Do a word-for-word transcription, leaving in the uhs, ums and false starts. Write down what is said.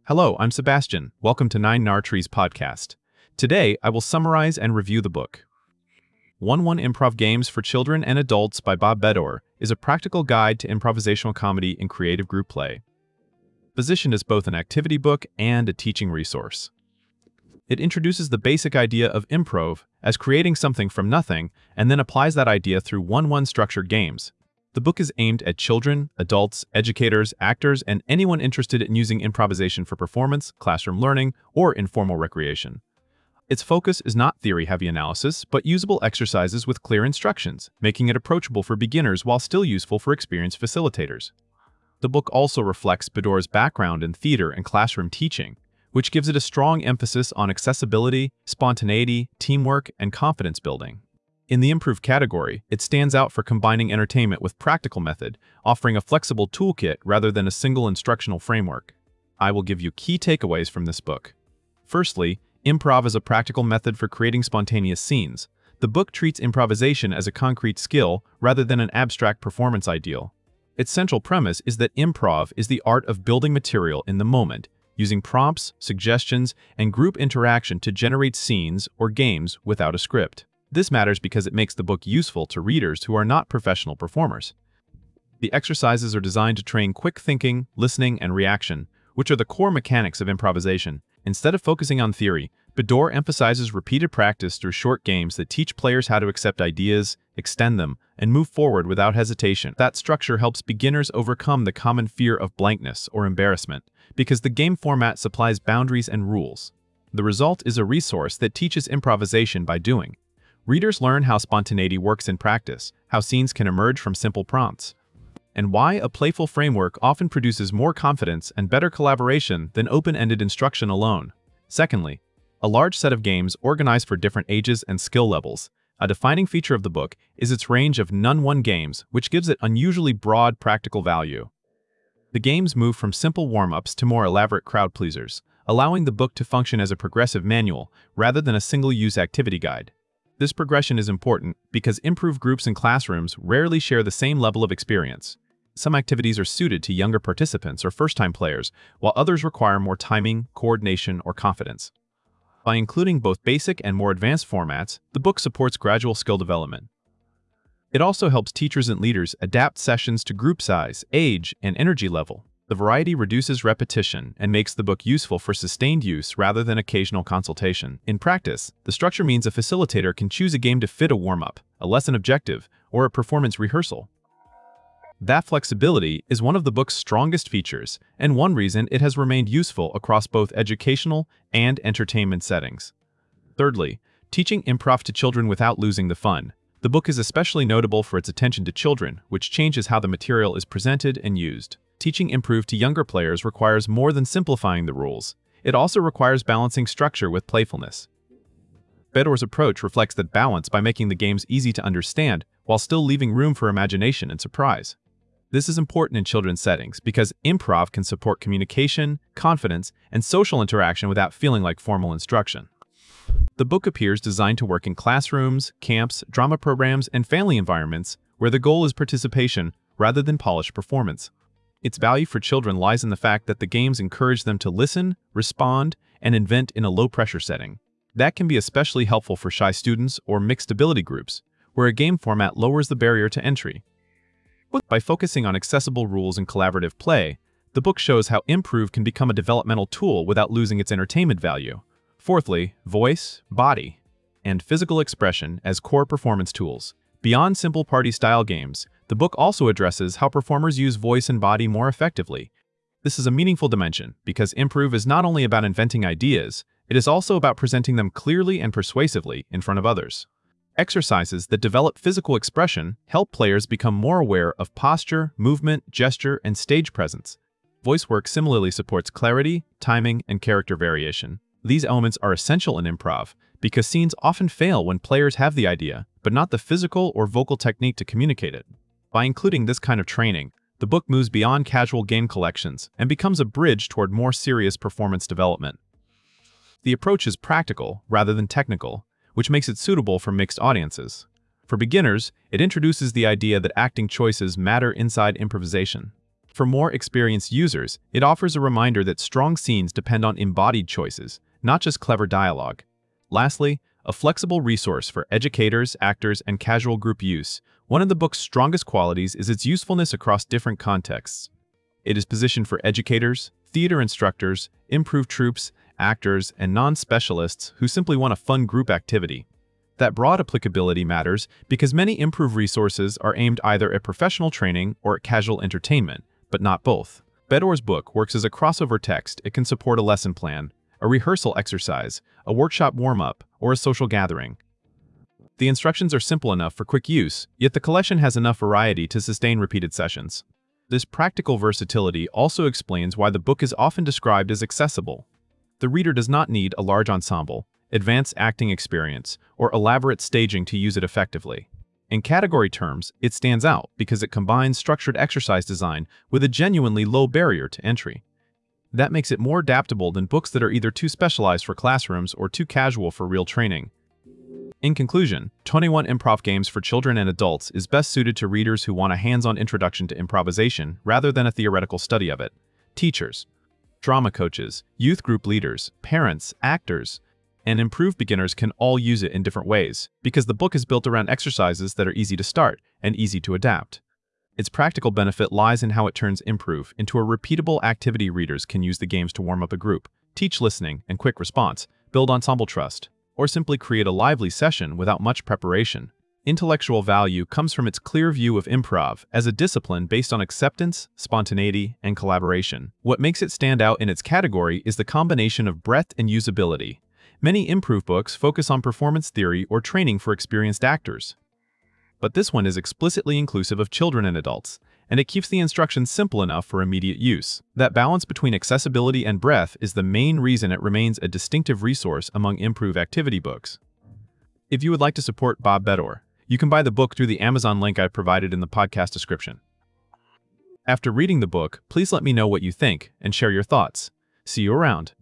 Hello, I'm Sebastian. Welcome to Nine Nar Trees podcast. Today, I will summarize and review the book. one one Improv Games for Children and Adults by Bob Bedore is a practical guide to improvisational comedy and creative group play. Positioned as both an activity book and a teaching resource. It introduces the basic idea of improv as creating something from nothing and then applies that idea through one one structured games. The book is aimed at children, adults, educators, actors, and anyone interested in using improvisation for performance, classroom learning, or informal recreation. Its focus is not theory-heavy analysis, but usable exercises with clear instructions, making it approachable for beginners while still useful for experienced facilitators. The book also reflects Bedore's background in theater and classroom teaching, which gives it a strong emphasis on accessibility, spontaneity, teamwork, and confidence building. In the improv category, it stands out for combining entertainment with practical method, offering a flexible toolkit rather than a single instructional framework. I will give you key takeaways from this book. Firstly, improv is a practical method for creating spontaneous scenes. The book treats improvisation as a concrete skill rather than an abstract performance ideal. Its central premise is that improv is the art of building material in the moment, using prompts, suggestions, and group interaction to generate scenes or games without a script. This matters because it makes the book useful to readers who are not professional performers. The exercises are designed to train quick thinking, listening, and reaction, which are the core mechanics of improvisation. Instead of focusing on theory, Bedore emphasizes repeated practice through short games that teach players how to accept ideas, extend them, and move forward without hesitation. That structure helps beginners overcome the common fear of blankness or embarrassment, because the game format supplies boundaries and rules. The result is a resource that teaches improvisation by doing. Readers learn how spontaneity works in practice, how scenes can emerge from simple prompts, and why a playful framework often produces more confidence and better collaboration than open-ended instruction alone. Secondly, a large set of games organized for different ages and skill levels. A defining feature of the book is its range of N one games, which gives it unusually broad practical value. The games move from simple warm-ups to more elaborate crowd pleasers, allowing the book to function as a progressive manual rather than a single-use activity guide. This progression is important because improv groups and classrooms rarely share the same level of experience. Some activities are suited to younger participants or first-time players, while others require more timing, coordination, or confidence. By including both basic and more advanced formats, the book supports gradual skill development. It also helps teachers and leaders adapt sessions to group size, age, and energy level. The variety reduces repetition and makes the book useful for sustained use rather than occasional consultation. In practice, the structure means a facilitator can choose a game to fit a warm-up, a lesson objective, or a performance rehearsal. That flexibility is one of the book's strongest features, and one reason it has remained useful across both educational and entertainment settings. Thirdly, teaching improv to children without losing the fun. The book is especially notable for its attention to children, which changes how the material is presented and used. Teaching improv to younger players requires more than simplifying the rules. It also requires balancing structure with playfulness. Bedore's approach reflects that balance by making the games easy to understand while still leaving room for imagination and surprise. This is important in children's settings because improv can support communication, confidence, and social interaction without feeling like formal instruction. The book appears designed to work in classrooms, camps, drama programs, and family environments where the goal is participation rather than polished performance. Its value for children lies in the fact that the games encourage them to listen, respond, and invent in a low-pressure setting. That can be especially helpful for shy students or mixed ability groups, where a game format lowers the barrier to entry. By focusing on accessible rules and collaborative play, the book shows how improv can become a developmental tool without losing its entertainment value. Fourthly, voice, body, and physical expression as core performance tools. Beyond simple party-style games, the book also addresses how performers use voice and body more effectively. This is a meaningful dimension because improv is not only about inventing ideas, it is also about presenting them clearly and persuasively in front of others. Exercises that develop physical expression help players become more aware of posture, movement, gesture, and stage presence. Voice work similarly supports clarity, timing, and character variation. These elements are essential in improv because scenes often fail when players have the idea, but not the physical or vocal technique to communicate it. By including this kind of training, the book moves beyond casual game collections and becomes a bridge toward more serious performance development. The approach is practical rather than technical, which makes it suitable for mixed audiences. For beginners, it introduces the idea that acting choices matter inside improvisation. For more experienced users, it offers a reminder that strong scenes depend on embodied choices, not just clever dialogue. Lastly, a flexible resource for educators, actors, and casual group use. One of the book's strongest qualities is its usefulness across different contexts. It is positioned for educators, theater instructors, improv troupes, actors, and non-specialists who simply want a fun group activity. That broad applicability matters because many improv resources are aimed either at professional training or at casual entertainment, but not both. Bedor's book works as a crossover text. It can support a lesson plan, a rehearsal exercise, a workshop warm-up, or a social gathering. The instructions are simple enough for quick use, yet the collection has enough variety to sustain repeated sessions. This practical versatility also explains why the book is often described as accessible. The reader does not need a large ensemble, advanced acting experience, or elaborate staging to use it effectively. In category terms, it stands out because it combines structured exercise design with a genuinely low barrier to entry. That makes it more adaptable than books that are either too specialized for classrooms or too casual for real training. In conclusion, twenty-one Improv Games for Children and Adults is best suited to readers who want a hands-on introduction to improvisation rather than a theoretical study of it. Teachers, drama coaches, youth group leaders, parents, actors, and improv beginners can all use it in different ways, because the book is built around exercises that are easy to start and easy to adapt. Its practical benefit lies in how it turns improv into a repeatable activity. Readers can use the games to warm up a group, teach listening and quick response, build ensemble trust, or simply create a lively session without much preparation. Intellectual value comes from its clear view of improv as a discipline based on acceptance, spontaneity, and collaboration. What makes it stand out in its category is the combination of breadth and usability. Many improv books focus on performance theory or training for experienced actors. But this one is explicitly inclusive of children and adults, and it keeps the instructions simple enough for immediate use. That balance between accessibility and breadth is the main reason it remains a distinctive resource among improv activity books. If you would like to support Bob Bedor, you can buy the book through the Amazon link I provided in the podcast description. After reading the book, please let me know what you think and share your thoughts. See you around.